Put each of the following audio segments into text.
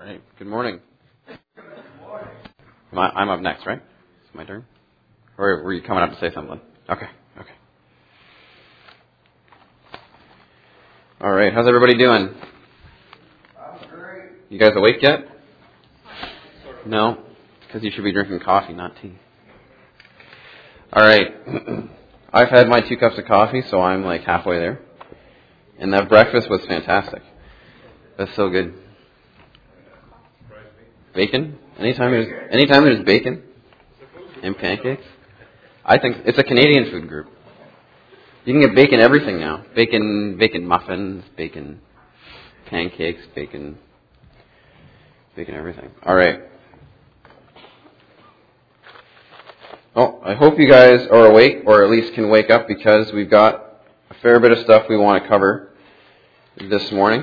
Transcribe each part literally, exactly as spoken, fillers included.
right. Good morning. Am I, I'm up next, right? It's my turn? Or were you coming up to say something? Okay. Okay. All right. How's everybody doing? I'm great. You guys awake yet? No? Because you should be drinking coffee, not tea. All right. I've had my two cups of coffee, so I'm like halfway there. And that breakfast was fantastic. That's so good. Bacon? Anytime there's anytime there's bacon and pancakes. I think it's a Canadian food group. You can get bacon everything now. Bacon bacon muffins, bacon pancakes, bacon bacon everything. All right. Well, I hope you guys are awake, or at least can wake up, because we've got a fair bit of stuff we want to cover this morning.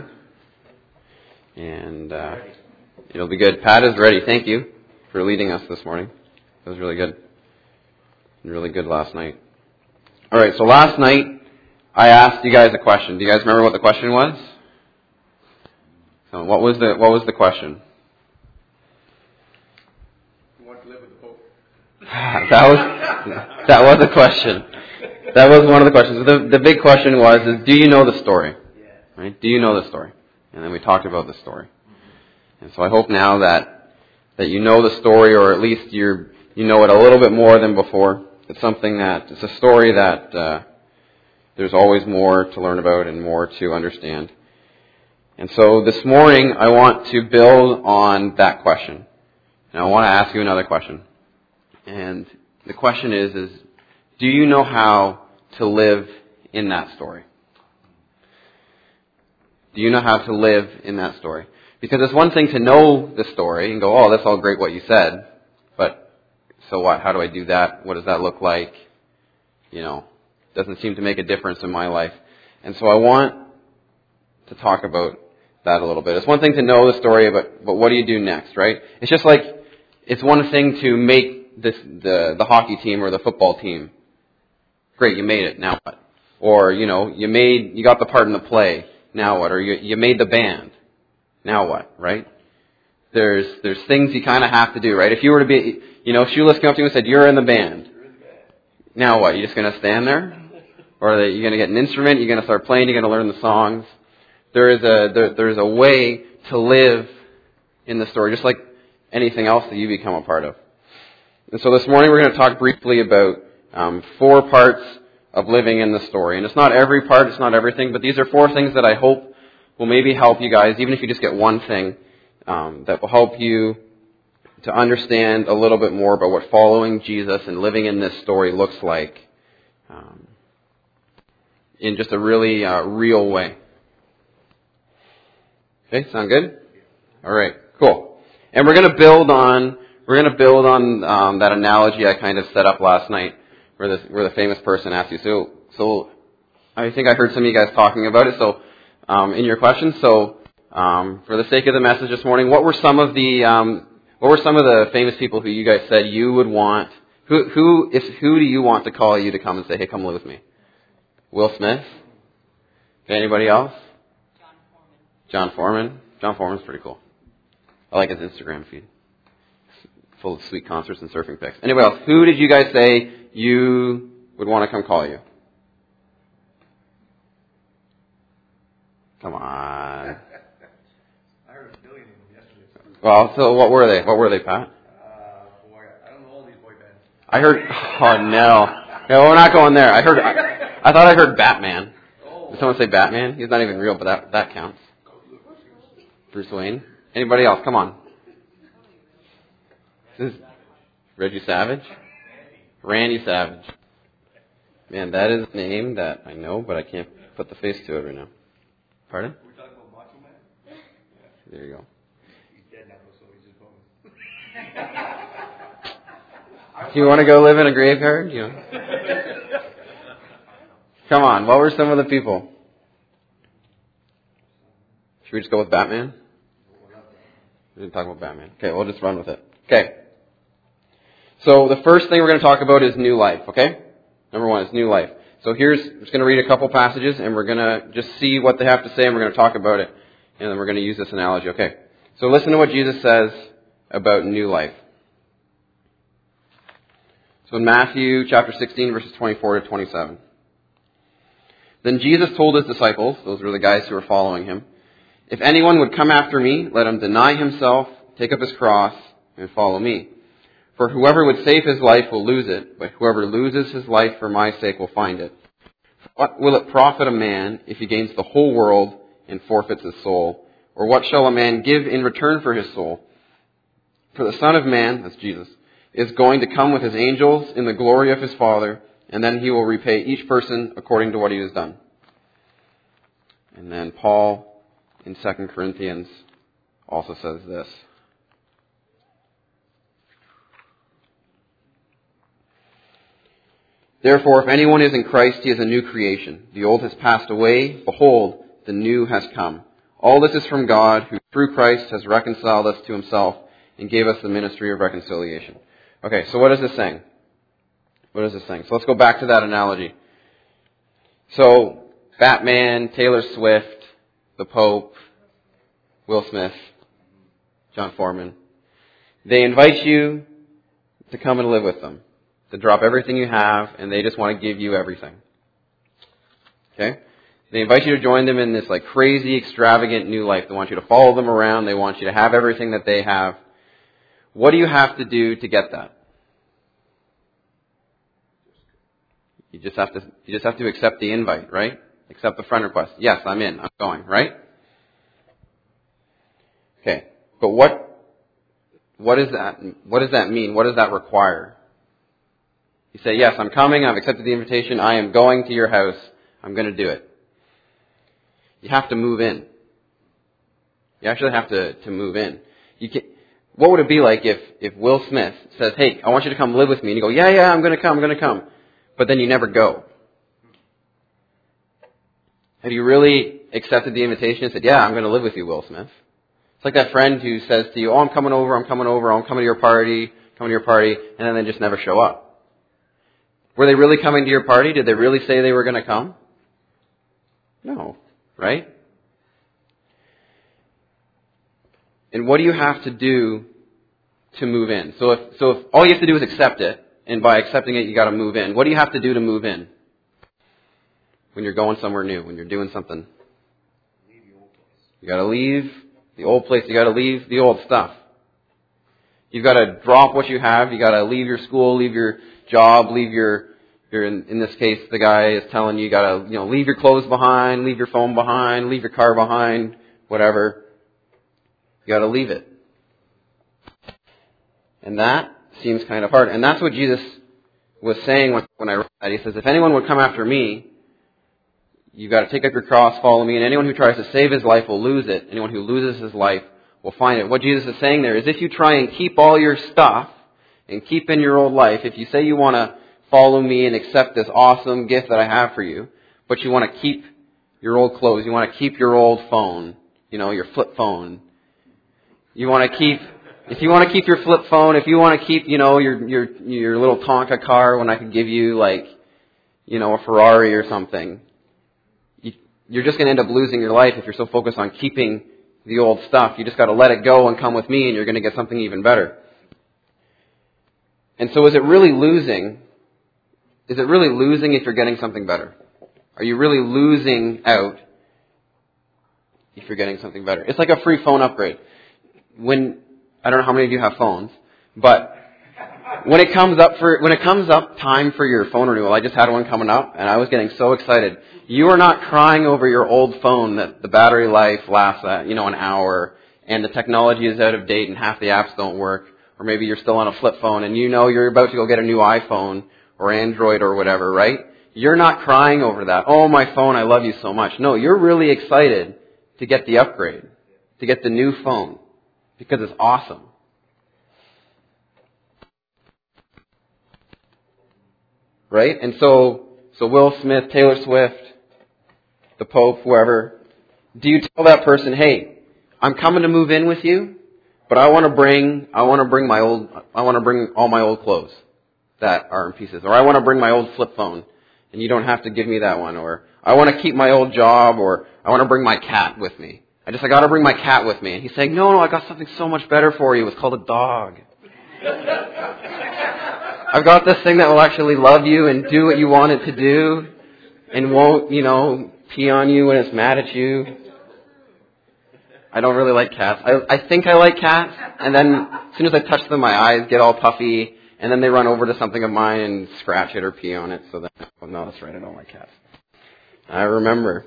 And uh, it'll be good. Pat is ready. Thank you for leading us this morning. It was really good. Really good last night. All right, so last night I asked you guys a question. Do you guys remember what the question was? So what was the what was the question? Who wants to live with the Pope? that was that was a question. That was one of the questions. The the big question was is do you know the story? Right? Do you know the story? And then we talked about the story. And so I hope now that that you know the story, or at least you're you know it a little bit more than before. It's something that it's a story that uh, there's always more to learn about and more to understand. And so this morning I want to build on that question. And I want to ask you another question. And the question is, is do you know how to live in that story? Do you know how to live in that story? Because it's one thing to know the story and go, oh, that's all great what you said, but so what? How do I do that? What does that look like? You know, doesn't seem to make a difference in my life. And so I want to talk about that a little bit. It's one thing to know the story, but but what do you do next, right? It's just like, it's one thing to make this the, the hockey team or the football team. Great, you made it, now what? Or, you know, you made, you got the part in the play, now what? Or you, you made the band, now what, right? There's there's things you kind of have to do, right? If you were to be, you know, Shoeless came up to you and said, you're in the band. Now what? You just going to stand there? Or are you going to get an instrument? You're going to start playing? You're going to learn the songs? There is a there, there's a way to live in the story, just like anything else that you become a part of. And so this morning we're going to talk briefly about um, four parts of living in the story. And it's not every part, it's not everything, but these are four things that I hope will maybe help you guys, even if you just get one thing, um, that will help you to understand a little bit more about what following Jesus and living in this story looks like um, in just a really uh, real way. Okay, sound good? All right, cool. And we're going to build on we're going to build on um, that analogy I kind of set up last night, where the where the famous person asked you. So so I think I heard some of you guys talking about it. So um, in your questions, so um, for the sake of the message this morning, what were some of the um, What were some of the famous people who you guys said you would want? Who, who, if who do you want to call you to come and say, "Hey, come live with me"? Will Smith. Okay, anybody else? John Foreman. John Foreman. John Foreman's pretty cool. I like his Instagram feed, full of sweet concerts and surfing pics. Anybody else? Who did you guys say you would want to come call you? Come on. I heard a billion of them yesterday. Well, so what were they? What were they, Pat? Uh, boy, I don't know all these boy bands. I heard. Oh no, no, we're not going there. I heard. I, I thought I heard Batman. Oh. Did someone say Batman? He's not even real, but that that counts. Bruce Wayne. Anybody else? Come on. This is Reggie Savage. Randy Savage. Man, that is a name that I know, but I can't put the face to it right now. Pardon? We're talking about Macho Man? Yeah. There you go. He's dead now, so he's just bonus. Do you want to go live in a graveyard? You know. Come on. What were some of the people? Should we just go with Batman? We didn't talk about Batman. Okay, we'll just run with it. Okay. So the first thing we're going to talk about is new life, okay? Number one is new life. So here's, I'm just going to read a couple passages, and we're going to just see what they have to say, and we're going to talk about it, and then we're going to use this analogy, okay? So listen to what Jesus says about new life. So in Matthew chapter sixteen, verses twenty-four to twenty-seven. Then Jesus told his disciples, those were the guys who were following him, "If anyone would come after me, let him deny himself, take up his cross, and follow me. For whoever would save his life will lose it, but whoever loses his life for my sake will find it. What will it profit a man if he gains the whole world and forfeits his soul? Or what shall a man give in return for his soul? For the Son of Man," that's Jesus, "is going to come with his angels in the glory of his Father, and then he will repay each person according to what he has done." And then Paul in Second Corinthians also says this. "Therefore, if anyone is in Christ, he is a new creation. The old has passed away. Behold, the new has come. All this is from God, who through Christ has reconciled us to himself and gave us the ministry of reconciliation." Okay, so what is this saying? What is this saying? So let's go back to that analogy. So, Batman, Taylor Swift, the Pope, Will Smith, John Foreman, they invite you to come and live with them, to drop everything you have, and they just want to give you everything. Okay? They invite you to join them in this like crazy, extravagant new life. They want you to follow them around. They want you to have everything that they have. What do you have to do to get that? You just have to, you just have to accept the invite, right? Accept the friend request. Yes, I'm in. I'm going, right? Okay. But what, what is that, what does that mean? What does that require? You say, yes, I'm coming. I've accepted the invitation. I am going to your house. I'm going to do it. You have to move in. You actually have to, to move in. You can, what would it be like if, if Will Smith says, "Hey, I want you to come live with me," and you go, "Yeah, yeah, I'm going to come, I'm going to come," but then you never go? Have you really accepted the invitation and said, "Yeah, I'm going to live with you, Will Smith"? It's like that friend who says to you, "Oh, I'm coming over, I'm coming over, I'm coming to your party, coming to your party," and then they just never show up. Were they really coming to your party? Did they really say they were going to come? No, right? And what do you have to do to move in? So if, so if all you have to do is accept it, and by accepting it you got to move in, what do you have to do to move in? When you're going somewhere new, when you're doing something. Leave the old place. You got to leave the old place. You got to leave the old stuff. You've got to drop what you have. You got to leave your school, leave your job, leave your, your in, in this case, the guy is telling you, you got to, you know, leave your clothes behind, leave your phone behind, leave your car behind, whatever. You got to leave it. And that seems kind of hard. And that's what Jesus was saying when, when I read that. He says, if anyone would come after me, you've got to take up your cross, follow me, and anyone who tries to save his life will lose it. Anyone who loses his life will find it. What Jesus is saying there is if you try and keep all your stuff and keep in your old life, if you say you want to follow me and accept this awesome gift that I have for you, but you want to keep your old clothes, you want to keep your old phone, you know, your flip phone, you want to keep, if you want to keep your flip phone, if you want to keep, you know, your your your little Tonka car when I could give you like, you know, a Ferrari or something, you, you're just going to end up losing your life if you're so focused on keeping the old stuff. You just got to let it go and come with me, and you're going to get something even better. And so, is it really losing? Is it really losing if you're getting something better? Are you really losing out if you're getting something better? It's like a free phone upgrade. When I don't know how many of you have phones, but when it comes up for when it comes up time for your phone renewal, I just had one coming up, and I was getting so excited. You are not crying over your old phone that the battery life lasts, uh, you know, an hour, and the technology is out of date, and half the apps don't work, or maybe you're still on a flip phone, and you know you're about to go get a new iPhone or Android or whatever, right? You're not crying over that. Oh, my phone, I love you so much. No, you're really excited to get the upgrade, to get the new phone, because it's awesome. Right? And so, so Will Smith, Taylor Swift, the Pope, whoever, do you tell that person, hey, I'm coming to move in with you, but I want to bring, I want to bring my old, I want to bring all my old clothes that are in pieces, or I want to bring my old flip phone, and you don't have to give me that one, or I want to keep my old job, or I want to bring my cat with me. I just, I got to bring my cat with me. And he's saying, no, no, I got something so much better for you. It's called a dog. I've got this thing that will actually love you and do what you want it to do and won't, you know, pee on you when it's mad at you. I don't really like cats. I, I think I like cats, and then as soon as I touch them, my eyes get all puffy, and then they run over to something of mine and scratch it or pee on it. So then, oh, no, that's right, I don't like cats. I remember.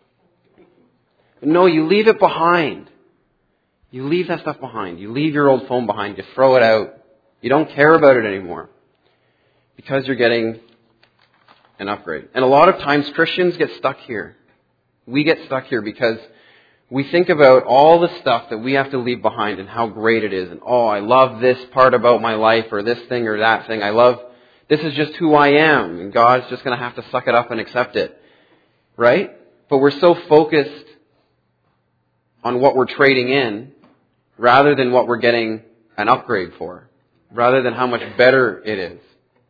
No, you leave it behind. You leave that stuff behind. You leave your old phone behind. You throw it out. You don't care about it anymore because you're getting an upgrade. And a lot of times Christians get stuck here. We get stuck here because we think about all the stuff that we have to leave behind and how great it is. And, oh, I love this part about my life or this thing or that thing. I love, this is just who I am. And God's just going to have to suck it up and accept it. Right? But we're so focused on what we're trading in rather than what we're getting an upgrade for. Rather than how much better it is.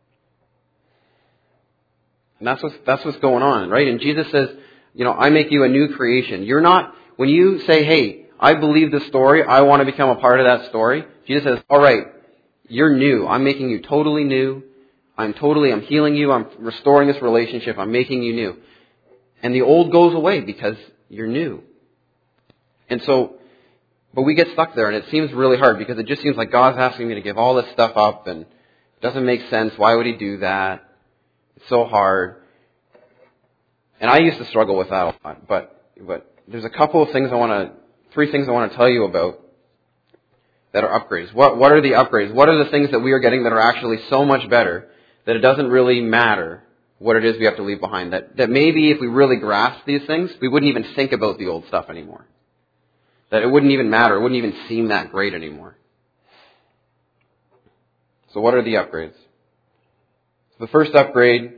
And that's what's, that's what's going on, right? And Jesus says, you know, I make you a new creation. You're not, when you say, hey, I believe the story, I want to become a part of that story, Jesus says, all right, you're new. I'm making you totally new. I'm totally, I'm healing you. I'm restoring this relationship. I'm making you new. And the old goes away because you're new. And so, but we get stuck there and it seems really hard because it just seems like God's asking me to give all this stuff up and it doesn't make sense. Why would He do that? It's so hard. And I used to struggle with that a lot, but, but there's a couple of things I want to, three things I want to tell you about that are upgrades. What, what are the upgrades? What are the things that we are getting that are actually so much better that it doesn't really matter what it is we have to leave behind? That, that maybe if we really grasp these things, we wouldn't even think about the old stuff anymore. That it wouldn't even matter. It wouldn't even seem that great anymore. So what are the upgrades? So the first upgrade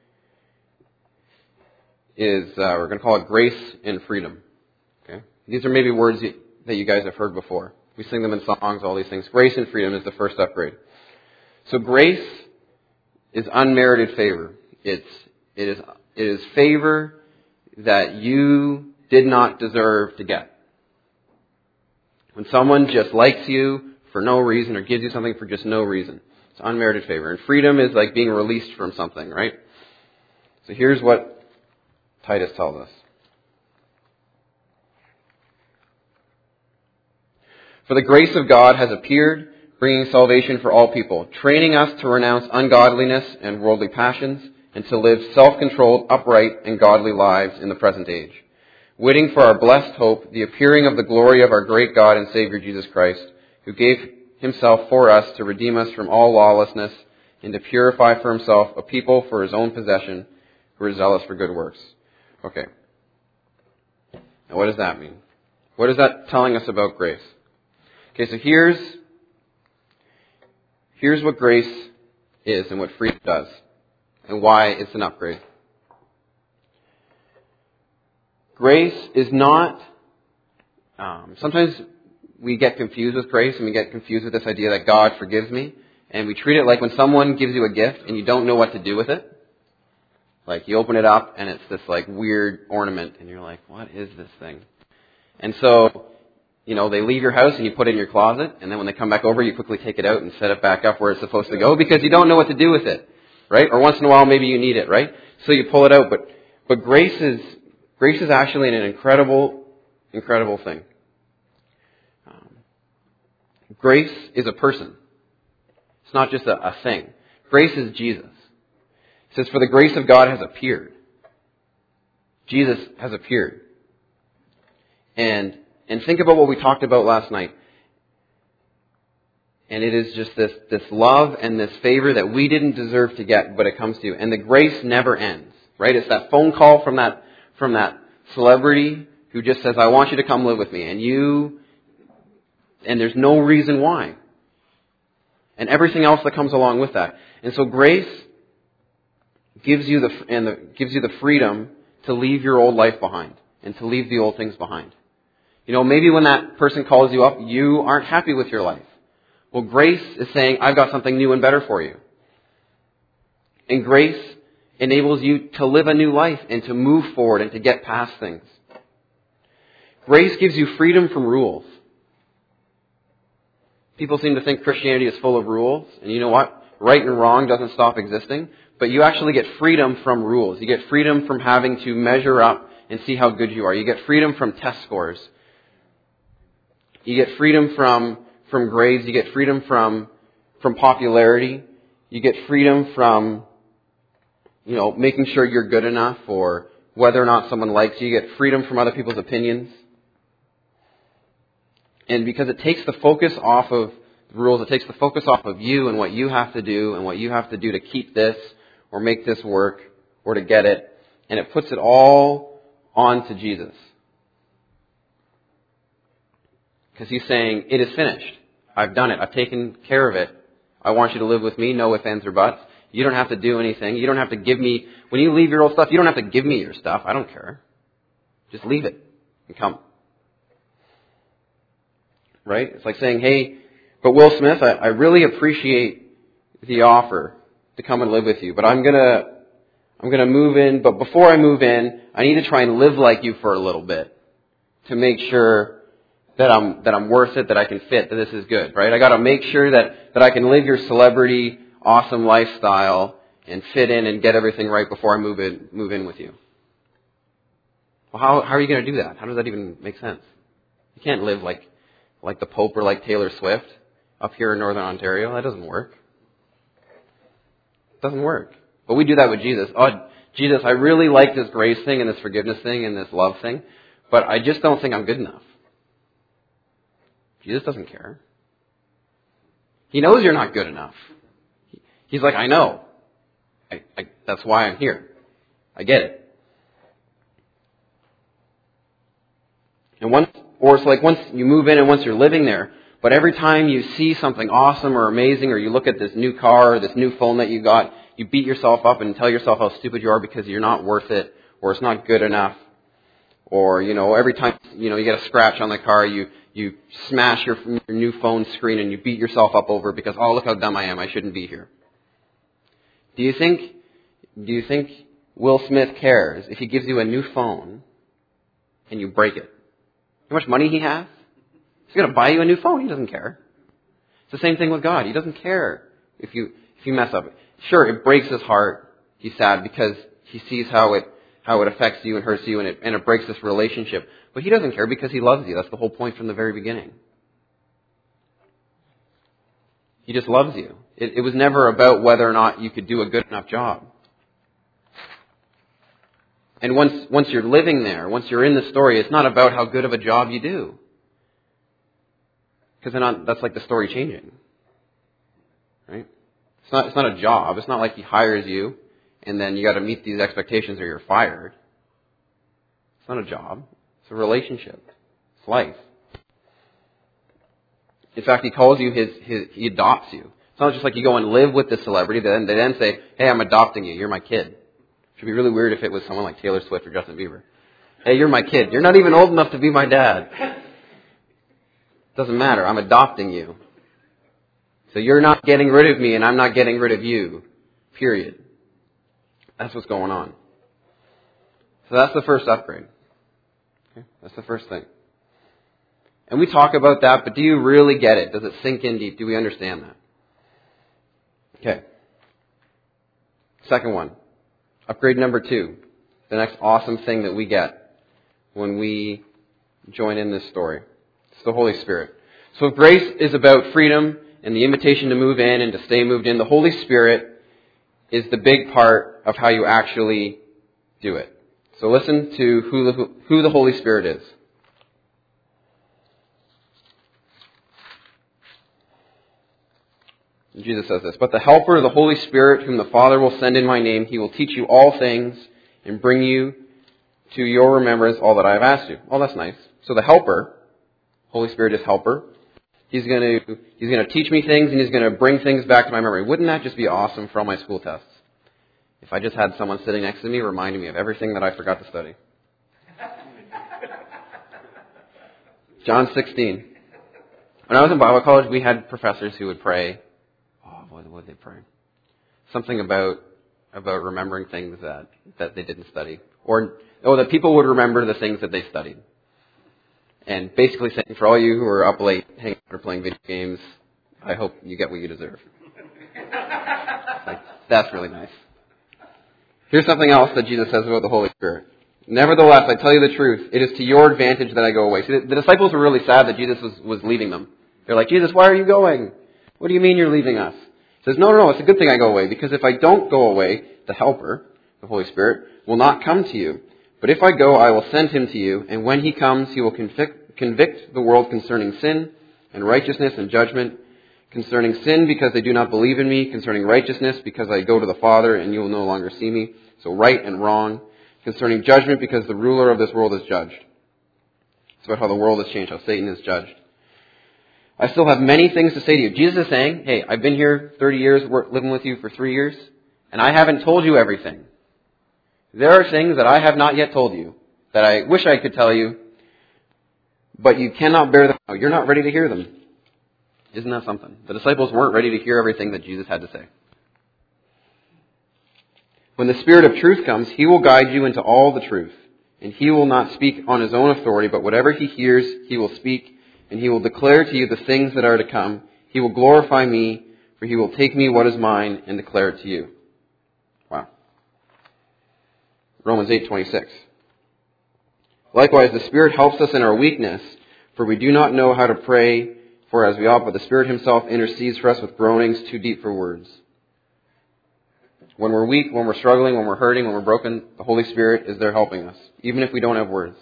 is, uh, we're going to call it grace and freedom. Okay? These are maybe words that you guys have heard before. We sing them in songs, all these things. Grace and freedom is the first upgrade. So grace is unmerited favor. It's, it is, it is favor that you did not deserve to get. When someone just likes you for no reason or gives you something for just no reason. It's unmerited favor. And freedom is like being released from something, right? So here's what Titus tells us. For the grace of God has appeared, bringing salvation for all people, training us to renounce ungodliness and worldly passions, and to live self-controlled, upright, and godly lives in the present age, waiting for our blessed hope, the appearing of the glory of our great God and Savior Jesus Christ, who gave Himself for us to redeem us from all lawlessness and to purify for Himself a people for His own possession who are zealous for good works. Okay. Now what does that mean? What is that telling us about grace? Okay, so here's, here's what grace is and what freedom does and why it's an upgrade. Grace is not, um, sometimes we get confused with grace and we get confused with this idea that God forgives me. And we treat it like when someone gives you a gift and you don't know what to do with it. Like you open it up and it's this like weird ornament and you're like, what is this thing? And so, you know, they leave your house and you put it in your closet. And then when they come back over, you quickly take it out and set it back up where it's supposed to go because you don't know what to do with it. Right? Or once in a while maybe you need it, right? So you pull it out. But, but grace is, Grace is actually an incredible, incredible thing. Um, grace is a person. It's not just a, a thing. Grace is Jesus. It says, for the grace of God has appeared. Jesus has appeared. And, and think about what we talked about last night. And it is just this, this love and this favor that we didn't deserve to get, but it comes to you. And the grace never ends. Right? It's that phone call from that from that celebrity who just says, I want you to come live with me. And you, and there's no reason why. And everything else that comes along with that. And so grace gives you the, and the, gives you the freedom to leave your old life behind and to leave the old things behind. You know, maybe when that person calls you up, you aren't happy with your life. Well, grace is saying, I've got something new and better for you. And grace enables you to live a new life and to move forward and to get past things. Grace gives you freedom from rules. People seem to think Christianity is full of rules, and you know what? Right and wrong doesn't stop existing, but you actually get freedom from rules. You get freedom from having to measure up and see how good you are. You get freedom from test scores. You get freedom from, from grades. You get freedom from, from popularity. You get freedom from, you know, making sure you're good enough or whether or not someone likes you. You get freedom from other people's opinions. And because it takes the focus off of the rules, it takes the focus off of you and what you have to do and what you have to do to keep this or make this work or to get it. And it puts it all onto Jesus. Because he's saying, it is finished. I've done it. I've taken care of it. I want you to live with me. No ifs, ands, or buts. You don't have to do anything. You don't have to give me, when you leave your old stuff, you don't have to give me your stuff. I don't care. Just leave it and come. Right? It's like saying, hey, but Will Smith, I, I really appreciate the offer to come and live with you, but I'm gonna, I'm gonna move in, but before I move in, I need to try and live like you for a little bit to make sure that I'm, that I'm worth it, that I can fit, that this is good, right? I gotta make sure that, that I can live your celebrity, awesome lifestyle and fit in and get everything right before I move in, move in with you. Well, how, how are you gonna do that? How does that even make sense? You can't live like, like the Pope or like Taylor Swift up here in Northern Ontario. That doesn't work. It doesn't work. But we do that with Jesus. Oh, Jesus, I really like this grace thing and this forgiveness thing and this love thing, but I just don't think I'm good enough. Jesus doesn't care. He knows you're not good enough. He's like, I know. I, I, that's why I'm here. I get it. And once, or it's like once you move in and once you're living there, but every time you see something awesome or amazing, or you look at this new car or this new phone that you got, you beat yourself up and tell yourself how stupid you are because you're not worth it, or it's not good enough. Or, you know, every time, you know, you get a scratch on the car, you, you smash your, your new phone screen and you beat yourself up over it because, oh, look how dumb I am, I shouldn't be here. Do you think, do you think Will Smith cares if he gives you a new phone and you break it? How much money he has? He's going to buy you a new phone. He doesn't care. It's the same thing with God. He doesn't care if you, if you mess up. Sure, it breaks his heart. He's sad because he sees how it, how it affects you and hurts you and it, and it breaks this relationship. But he doesn't care because he loves you. That's the whole point from the very beginning. He just loves you. It, it was never about whether or not you could do a good enough job. And once, once you're living there, once you're in the story, it's not about how good of a job you do. Because that's like the story changing. Right? It's not, it's not a job. It's not like he hires you and then you got to meet these expectations or you're fired. It's not a job. It's a relationship. It's life. In fact, he calls you his, his, he adopts you. It's not just like you go and live with the celebrity, then they then say, hey, I'm adopting you. You're my kid. It should be really weird if it was someone like Taylor Swift or Justin Bieber. Hey, you're my kid. You're not even old enough to be my dad. Doesn't matter. I'm adopting you. So you're not getting rid of me and I'm not getting rid of you. Period. That's what's going on. So that's the first upgrade. Okay? That's the first thing. And we talk about that, but do you really get it? Does it sink in deep? Do we understand that? Okay. Second one. Upgrade number two. The next awesome thing that we get when we join in this story. It's the Holy Spirit. So if grace is about freedom and the invitation to move in and to stay moved in, the Holy Spirit is the big part of how you actually do it. So listen to who the, who the Holy Spirit is. Jesus says this, but the Helper, the Holy Spirit, whom the Father will send in my name, he will teach you all things and bring you to your remembrance all that I have asked you. Oh, that's nice. So the Helper, Holy Spirit is Helper. He's going to he's going to teach me things and he's going to bring things back to my memory. Wouldn't that just be awesome for all my school tests? If I just had someone sitting next to me reminding me of everything that I forgot to study. John sixteen. When I was in Bible college, we had professors who would pray. Oh, what would they pray? Something about about remembering things that, that they didn't study. Or, oh, that people would remember the things that they studied. And basically saying, for all you who are up late hanging out or playing video games, I hope you get what you deserve. Like, that's really nice. Here's something else that Jesus says about the Holy Spirit. Nevertheless, I tell you the truth, it is to your advantage that I go away. See, the, the disciples were really sad that Jesus was, was leaving them. They're like, Jesus, why are you going? What do you mean you're leaving us? He says, no, no, no, it's a good thing I go away, because if I don't go away, the Helper, the Holy Spirit, will not come to you. But if I go, I will send him to you, and when he comes, he will convict, convict the world concerning sin and righteousness and judgment. Concerning sin, because they do not believe in me. Concerning righteousness, because I go to the Father, and you will no longer see me. So right and wrong. Concerning judgment, because the ruler of this world is judged. It's about how the world has changed, how Satan is judged. I still have many things to say to you. Jesus is saying, hey, I've been here thirty years, living with you for three years, and I haven't told you everything. There are things that I have not yet told you, that I wish I could tell you, but you cannot bear them out. You're not ready to hear them. Isn't that something? The disciples weren't ready to hear everything that Jesus had to say. When the Spirit of truth comes, he will guide you into all the truth. And he will not speak on his own authority, but whatever he hears, he will speak. And he will declare to you the things that are to come. He will glorify me, for he will take me what is mine and declare it to you. Wow. Romans eight twenty-six. Likewise, the Spirit helps us in our weakness, for we do not know how to pray for as we ought, but the Spirit himself intercedes for us with groanings too deep for words. When we're weak, when we're struggling, when we're hurting, when we're broken, the Holy Spirit is there helping us, even if we don't have words.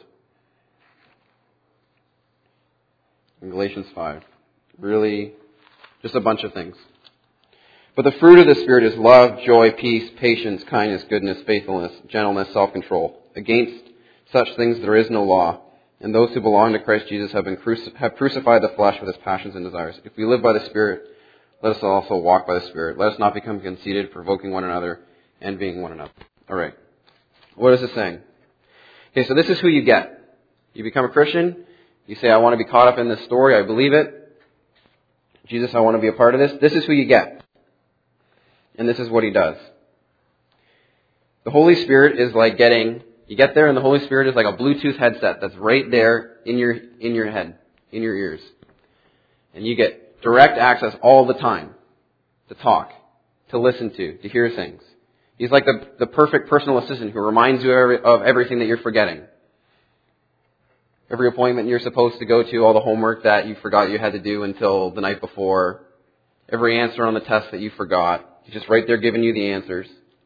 In Galatians five. Really, just a bunch of things. But the fruit of the Spirit is love, joy, peace, patience, kindness, goodness, faithfulness, gentleness, self-control. Against such things there is no law. And those who belong to Christ Jesus have been cruci- have crucified the flesh with its passions and desires. If we live by the Spirit, let us also walk by the Spirit. Let us not become conceited, provoking one another, envying one another. All right. What is this saying? Okay, so this is who you get. You become a Christian. You say, I want to be caught up in this story. I believe it. Jesus, I want to be a part of this. This is who you get. And this is what he does. The Holy Spirit is like getting... You get there and the Holy Spirit is like a Bluetooth headset that's right there in your in your head, in your ears. And you get direct access all the time to talk, to listen to, to hear things. He's like the, the perfect personal assistant who reminds you of everything that you're forgetting. Every appointment you're supposed to go to, all the homework that you forgot you had to do until the night before, every answer on the test that you forgot. He's just right there giving you the answers.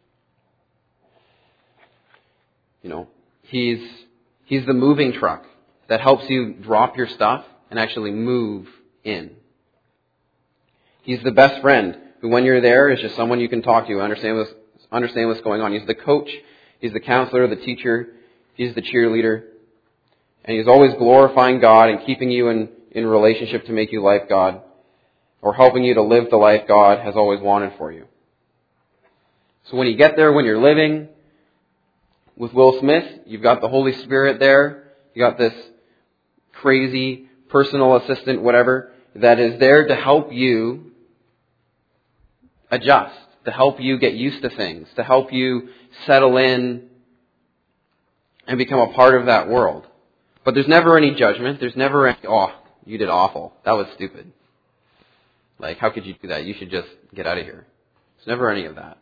You know, he's he's the moving truck that helps you drop your stuff and actually move in. He's the best friend who, when you're there, is just someone you can talk to, understand what's, understand what's going on. He's the coach, he's the counselor, the teacher, he's the cheerleader. And he's always glorifying God and keeping you in, in relationship to make you like God, or helping you to live the life God has always wanted for you. So when you get there, when you're living with Will Smith, you've got the Holy Spirit there. You got this crazy personal assistant, whatever, that is there to help you adjust, to help you get used to things, to help you settle in and become a part of that world. But there's never any judgment. There's never any, oh, you did awful. That was stupid. Like, how could you do that? You should just get out of here. There's never any of that.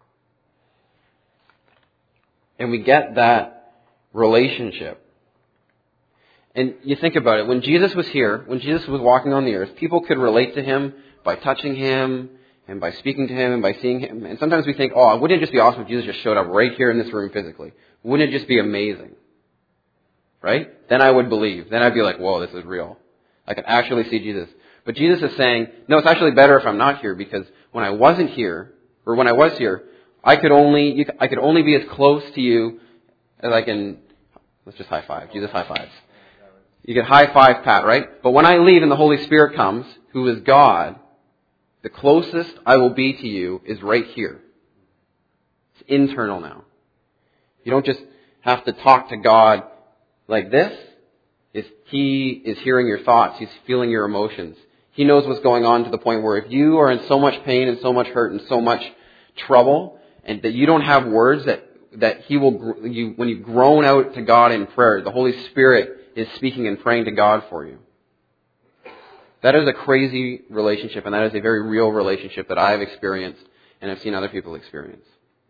And we get that relationship. And you think about it. When Jesus was here, when Jesus was walking on the earth, people could relate to him by touching him and by speaking to him and by seeing him. And sometimes we think, oh, wouldn't it just be awesome if Jesus just showed up right here in this room physically? Wouldn't it just be amazing? Right? Then I would believe. Then I'd be like, whoa, this is real. I can actually see Jesus. But Jesus is saying, no, it's actually better if I'm not here, because when I wasn't here, or when I was here, I could only you, I could only be as close to you as I can. Let's just high five. Jesus high fives. You can high five Pat, right? But when I leave and the Holy Spirit comes, who is God, the closest I will be to you is right here. It's internal now. You don't just have to talk to God like this. It's, he is hearing your thoughts. He's feeling your emotions. He knows what's going on to the point where if you are in so much pain and so much hurt and so much trouble, and that you don't have words, that, that he will, you, when you groan out to God in prayer, the Holy Spirit is speaking and praying to God for you. That is a crazy relationship, and that is a very real relationship that I have experienced and have seen other people experience.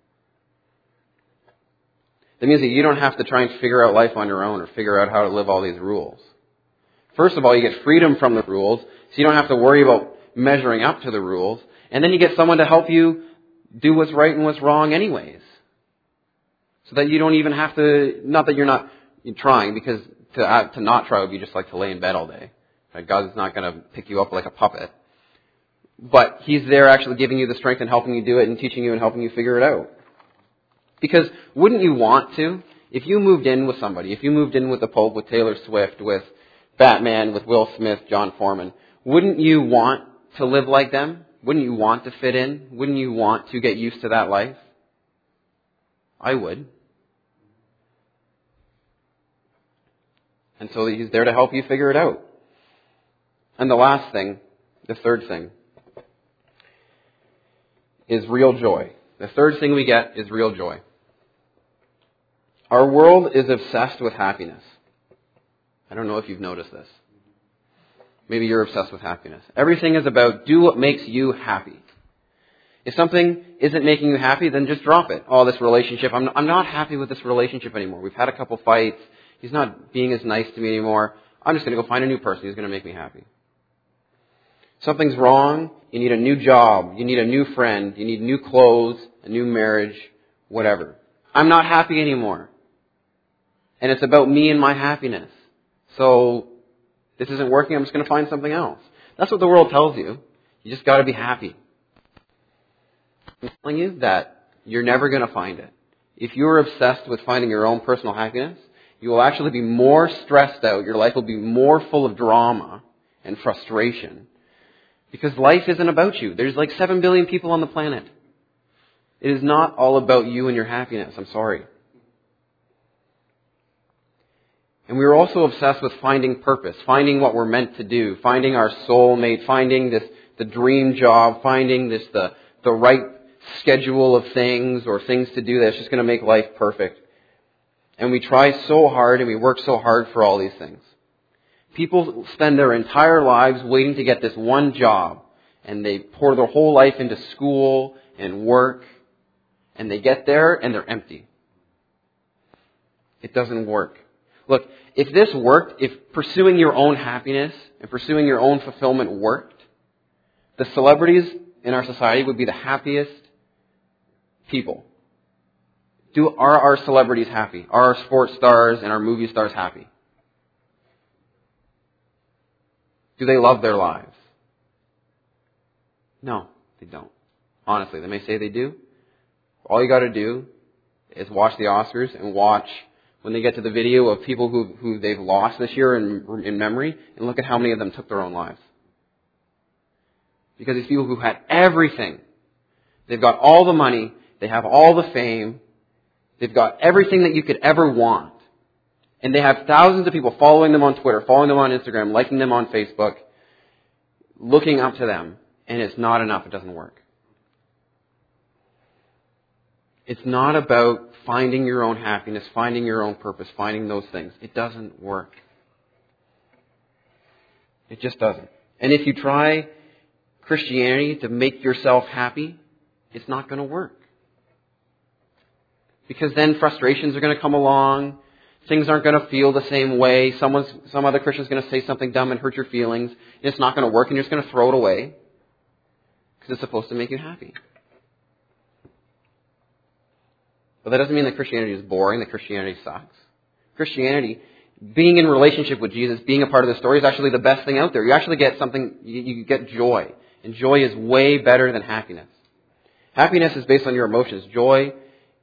That means that you don't have to try and figure out life on your own or figure out how to live all these rules. First of all, you get freedom from the rules, so you don't have to worry about measuring up to the rules. And then you get someone to help you do what's right and what's wrong anyways. So that you don't even have to, not that you're not you're trying, because to uh, to not try would be just like to lay in bed all day. Right? God's not going to pick you up like a puppet. But He's there actually giving you the strength and helping you do it and teaching you and helping you figure it out. Because wouldn't you want to? If you moved in with somebody, if you moved in with the Pope, with Taylor Swift, with Batman, with Will Smith, John Foreman, wouldn't you want to live like them? Wouldn't you want to fit in? Wouldn't you want to get used to that life? I would. And so He's there to help you figure it out. And the last thing, the third thing, is real joy. The third thing we get is real joy. Our world is obsessed with happiness. I don't know if you've noticed this. Maybe you're obsessed with happiness. Everything is about do what makes you happy. If something isn't making you happy, then just drop it. Oh, this relationship, I'm not, I'm not happy with this relationship anymore. We've had a couple fights. He's not being as nice to me anymore. I'm just going to go find a new person who's going to make me happy. Something's wrong. You need a new job. You need a new friend. You need new clothes, a new marriage, whatever. I'm not happy anymore. And it's about me and my happiness. So this isn't working. I'm just going to find something else. That's what the world tells you. You just got to be happy. I'm telling you that you're never going to find it. If you're obsessed with finding your own personal happiness, you will actually be more stressed out. Your life will be more full of drama and frustration. Because life isn't about you. There's like seven billion people on the planet. It is not all about you and your happiness. I'm sorry. And we are also obsessed with finding purpose, finding what we're meant to do, finding our soulmate, finding this the dream job, finding this the the right schedule of things or things to do that's just going to make life perfect. And we try so hard and we work so hard for all these things. People spend their entire lives waiting to get this one job, and they pour their whole life into school and work, and they get there and they're empty. It doesn't work. Look, if this worked, if pursuing your own happiness and pursuing your own fulfillment worked, the celebrities in our society would be the happiest people. Do, are our celebrities happy? Are our sports stars and our movie stars happy? Do they love their lives? No, they don't. Honestly, they may say they do. All you got to do is watch the Oscars and watch when they get to the video of people who, who they've lost this year in, in memory, and look at how many of them took their own lives. Because these people who had everything, they've got all the money, they have all the fame, they've got everything that you could ever want. And they have thousands of people following them on Twitter, following them on Instagram, liking them on Facebook, looking up to them. And it's not enough. It doesn't work. It's not about finding your own happiness, finding your own purpose, finding those things. It doesn't work. It just doesn't. And if you try Christianity to make yourself happy, it's not going to work. Because then frustrations are going to come along. Things aren't going to feel the same way. Someone's, some other Christian's going to say something dumb and hurt your feelings. And it's not going to work, and you're just going to throw it away. Because it's supposed to make you happy. But that doesn't mean that Christianity is boring, that Christianity sucks. Christianity, being in relationship with Jesus, being a part of the story, is actually the best thing out there. You actually get something, you, you get joy. And joy is way better than happiness. Happiness is based on your emotions. Joy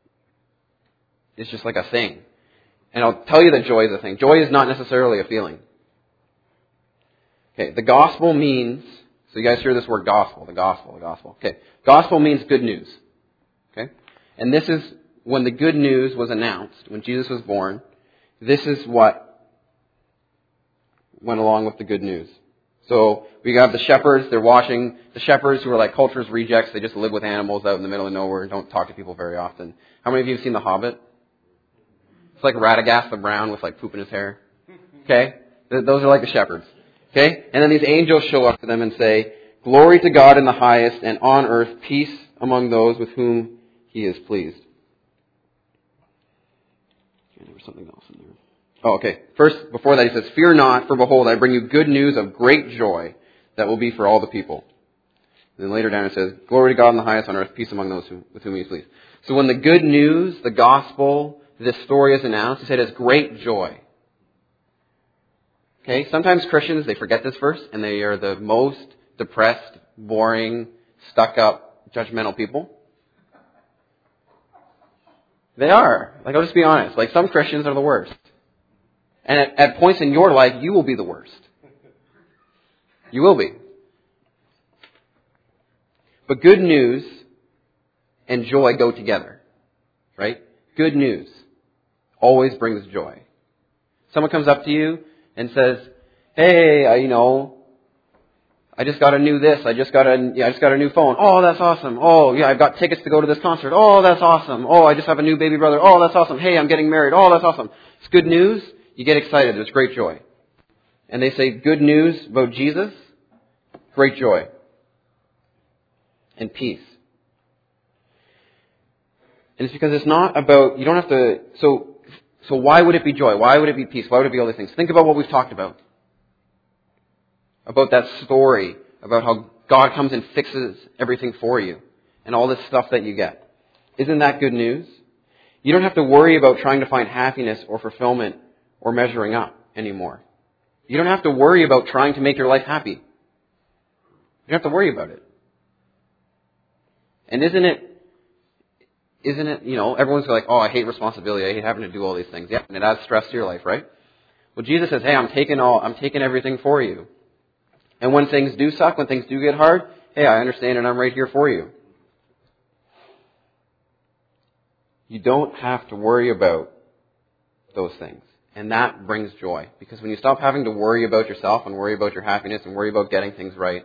is just like a thing. And I'll tell you that joy is a thing. Joy is not necessarily a feeling. Okay, the gospel means, so you guys hear this word gospel, the gospel, the gospel. Okay, gospel means good news. Okay? And this is when the good news was announced, when Jesus was born, this is what went along with the good news. So we got the shepherds, they're watching, the shepherds who are like culture's rejects, they just live with animals out in the middle of nowhere and don't talk to people very often. How many of you have seen The Hobbit? It's like Radagast the Brown with like poop in his hair. Okay? Th- Those are like the shepherds. Okay? And then these angels show up to them and say, "Glory to God in the highest, and on earth peace among those with whom He is pleased." Okay, there was something else in there. Oh, okay. First, before that, he says, "Fear not, for behold, I bring you good news of great joy that will be for all the people." And then later down it says, "Glory to God in the highest, on earth peace among those who, with whom He is pleased." So when the good news, the gospel, this story is announced, he said it's great joy. Okay, sometimes Christians, they forget this verse, and they are the most depressed, boring, stuck-up, judgmental people. They are. Like, I'll just be honest. Like, some Christians are the worst. And at, at points in your life, you will be the worst. You will be. But good news and joy go together. Right? Good news always brings joy. Someone comes up to you and says, "Hey, I, you know, I just got a new this. I just got a, yeah, I just got a new phone. Oh, that's awesome. Oh, yeah, I've got tickets to go to this concert. Oh, that's awesome. Oh, I just have a new baby brother. Oh, that's awesome. Hey, I'm getting married. Oh, that's awesome." It's good news. You get excited. There's great joy. And they say good news about Jesus, great joy and peace. And it's because it's not about, you don't have to, so, so why would it be joy? Why would it be peace? Why would it be all these things? Think about what we've talked about. About that story, about how God comes and fixes everything for you, and all this stuff that you get. Isn't that good news? You don't have to worry about trying to find happiness or fulfillment or measuring up anymore. You don't have to worry about trying to make your life happy. You don't have to worry about it. And isn't it, isn't it, you know, everyone's like, "Oh, I hate responsibility. I hate having to do all these things." Yeah, and it adds stress to your life, right? Well, Jesus says, "Hey, I'm taking all, I'm taking everything for you. And when things do suck, when things do get hard, hey, I understand and I'm right here for you." You don't have to worry about those things. And that brings joy. Because when you stop having to worry about yourself and worry about your happiness and worry about getting things right,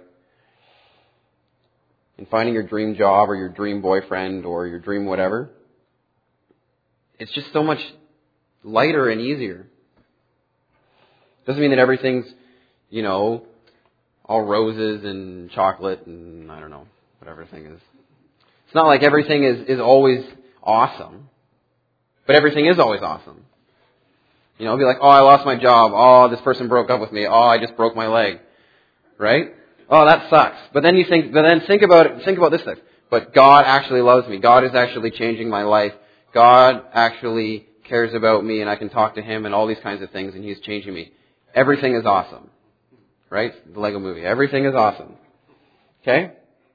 and finding your dream job or your dream boyfriend or your dream whatever, it's just so much lighter and easier. Doesn't mean that everything's, you know, all roses and chocolate and I don't know, whatever thing is. It's not like everything is, is always awesome. But everything is always awesome. You know, it'll be like, "Oh, I lost my job. Oh, this person broke up with me. Oh, I just broke my leg." Right? Oh, that sucks. But then you think, but then think about it, think about this thing. But God actually loves me. God is actually changing my life. God actually cares about me and I can talk to Him and all these kinds of things and He's changing me. Everything is awesome. Right? The Lego movie. Everything is awesome. Okay?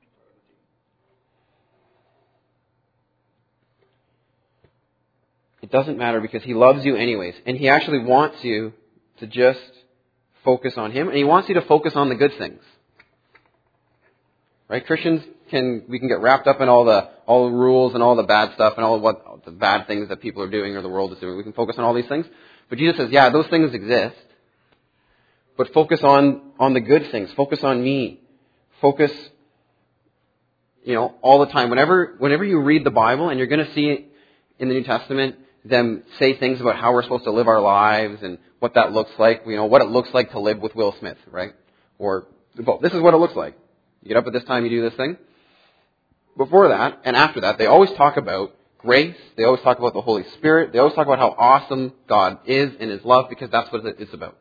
It doesn't matter because He loves you anyways. And He actually wants you to just focus on Him. And He wants you to focus on the good things. Right? Christians can, we can get wrapped up in all the, all the rules and all the bad stuff and all what, the bad things that people are doing or the world is doing. We can focus on all these things. But Jesus says, yeah, those things exist. But focus on, on the good things. Focus on me. Focus, you know, all the time. Whenever, whenever you read the Bible and you're going to see in the New Testament them say things about how we're supposed to live our lives and what that looks like, you know, what it looks like to live with Will Smith, right? Or, well, this is what it looks like. You get up at this time, you do this thing. Before that, and after that, they always talk about grace. They always talk about the Holy Spirit. They always talk about how awesome God is in His love because that's what it's about.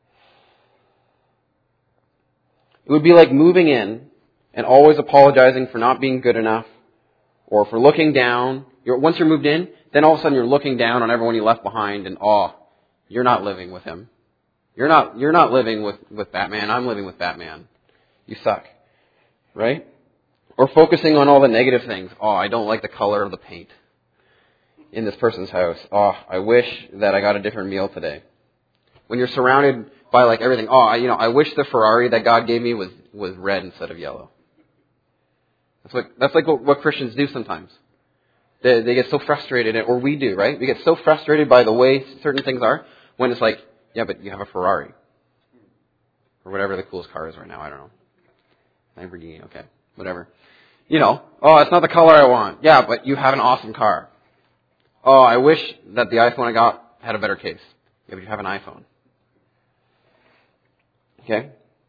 It would be like moving in and always apologizing for not being good enough or for looking down. You're, once you're moved in, then all of a sudden you're looking down on everyone you left behind and, oh, you're not living with him. You're not, you're not living with, with Batman. I'm living with Batman. You suck. Right? Or focusing on all the negative things. Oh, I don't like the color of the paint in this person's house. Oh, I wish that I got a different meal today. When you're surrounded by like everything, oh, I, you know, I wish the Ferrari that God gave me was, was red instead of yellow. That's what, that's like what, what Christians do sometimes. They, they get so frustrated, or we do, right? We get so frustrated by the way certain things are when it's like, yeah, but you have a Ferrari. Or whatever the coolest car is right now, I don't know. Lamborghini, okay, whatever. You know, oh, it's not the color I want. Yeah, but you have an awesome car. Oh, I wish that the iPhone I got had a better case. Yeah, but you have an iPhone. Okay?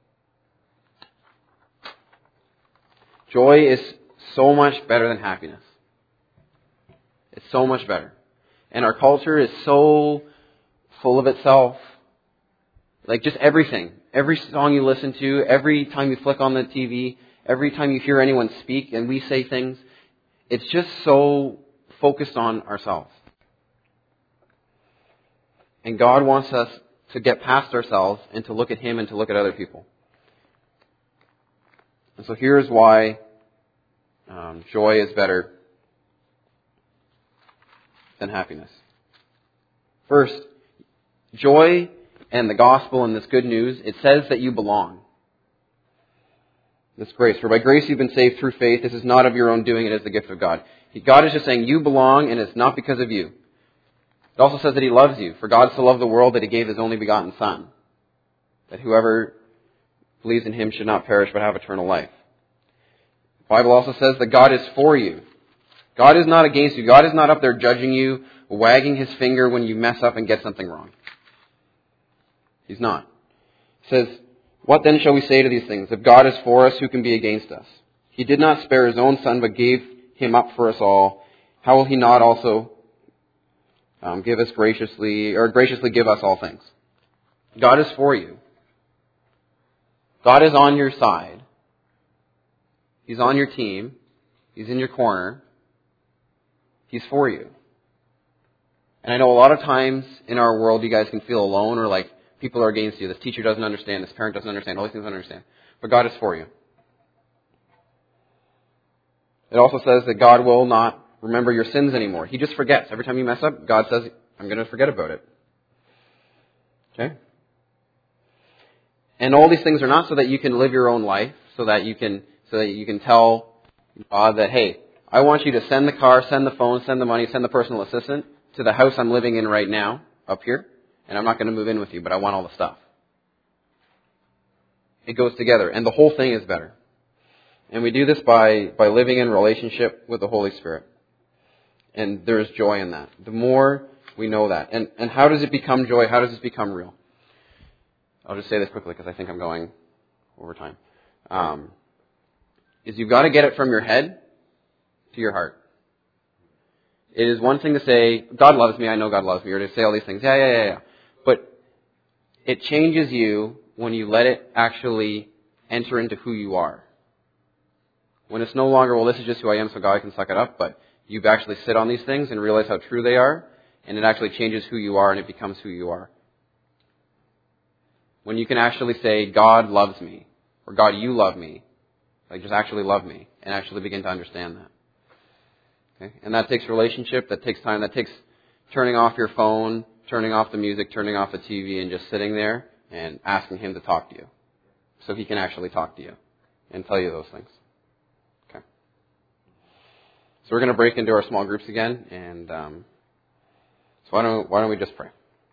Joy is so much better than happiness. It's so much better. And our culture is so full of itself. Like just everything. Every song you listen to, every time you flick on the T V, every time you hear anyone speak and we say things, it's just so focused on ourselves. And God wants us to get past ourselves and to look at Him and to look at other people. And so here's why um, joy is better than happiness. First, joy and the gospel and this good news, it says that you belong. This grace. For by grace you've been saved through faith. This is not of your own doing. It is the gift of God. God is just saying you belong and it's not because of you. It also says that He loves you. For God so loved the world that He gave His only begotten Son, that whoever believes in Him should not perish but have eternal life. The Bible also says that God is for you. God is not against you. God is not up there judging you, wagging His finger when you mess up and get something wrong. He's not. He says, what then shall we say to these things? If God is for us, who can be against us? He did not spare His own Son, but gave Him up for us all. How will He not also um, give us graciously, or graciously give us all things? God is for you. God is on your side. He's on your team. He's in your corner. He's for you. And I know a lot of times in our world you guys can feel alone or like people are against you. This teacher doesn't understand. This parent doesn't understand. All these things doesn't understand. But God is for you. It also says that God will not remember your sins anymore. He just forgets. Every time you mess up, God says, I'm going to forget about it. Okay? And all these things are not so that you can live your own life, so that you can so that you can tell God that, hey, I want you to send the car, send the phone, send the money, send the personal assistant to the house I'm living in right now, up here, and I'm not going to move in with you, but I want all the stuff. It goes together, and the whole thing is better. And we do this by, by living in relationship with the Holy Spirit. And there is joy in that. The more we know that. And, and how does it become joy? How does this become real? I'll just say this quickly because I think I'm going over time. Um, is you've got to get it from your head to your heart. It is one thing to say, God loves me, I know God loves me, or to say all these things. Yeah, yeah, yeah, yeah. But it changes you when you let it actually enter into who you are. When it's no longer, well, this is just who I am, so God can suck it up, but you actually sit on these things and realize how true they are, and it actually changes who you are, and it becomes who you are. When you can actually say, God loves me, or God, you love me, like just actually love me, and actually begin to understand that. Okay? And that takes relationship, that takes time, that takes turning off your phone, turning off the music, turning off the T V, and just sitting there and asking Him to talk to you. So He can actually talk to you and tell you those things. Okay. So we're going to break into our small groups again, and um, so why don't why don't we just pray?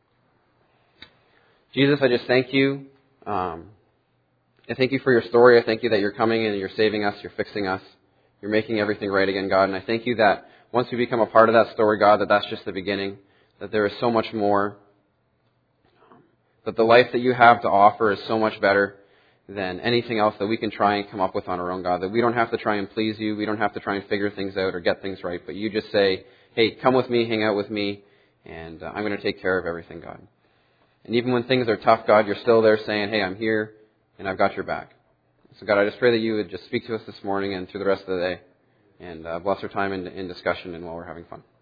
Jesus, I just thank you. Um, I thank you for your story. I thank you that you're coming and you're saving us, you're fixing us, you're making everything right again, God. And I thank you that once we become a part of that story, God, that that's just the beginning, that there is so much more, that the life that you have to offer is so much better than anything else that we can try and come up with on our own, God. That we don't have to try and please you. We don't have to try and figure things out or get things right. But you just say, hey, come with me, hang out with me, and uh, I'm going to take care of everything, God. And even when things are tough, God, you're still there saying, hey, I'm here, and I've got your back. So, God, I just pray that you would just speak to us this morning and through the rest of the day, and uh, bless our time in, in discussion and while we're having fun.